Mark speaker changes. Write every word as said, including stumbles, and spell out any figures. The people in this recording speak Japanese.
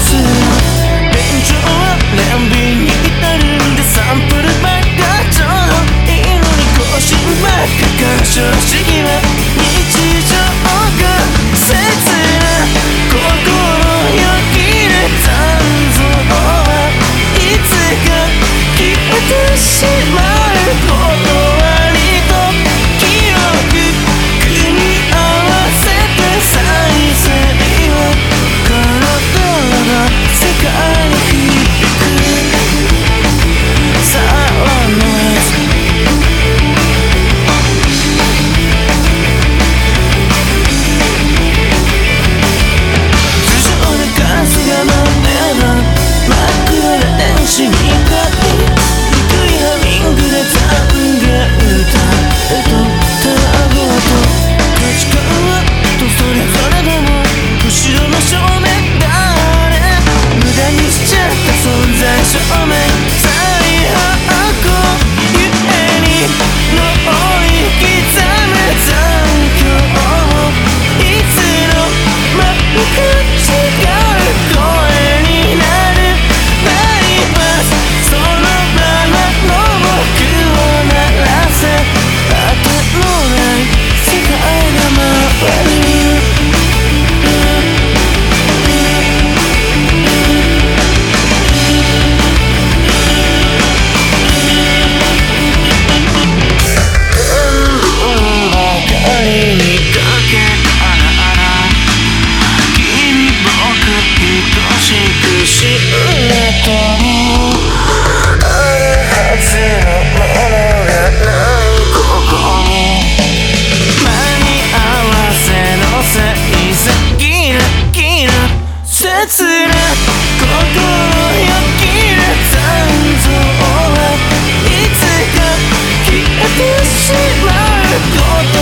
Speaker 1: すら便所は連便に至るんでサンプルばっかちょうどいいのに更新ばっか干渉主義は日常が切な心よぎる残像はいつか消えてしまうことはりと記憶組み合わせて再生はカラカラが世界に響くサワーノイズ死にかい低いハミングで残が歌えとたごと価値観は人それぞれでも後ろの正面だね無駄にしちゃった存在証明再発行ゆえに脳に刻む残響をいつの間にか違う声になるそのままの僕を鳴らせ当てのない世界が回るばかりにかけたあらあら君僕愛しく死んでとも切な心よぎる残像はいつか消えてしまうこと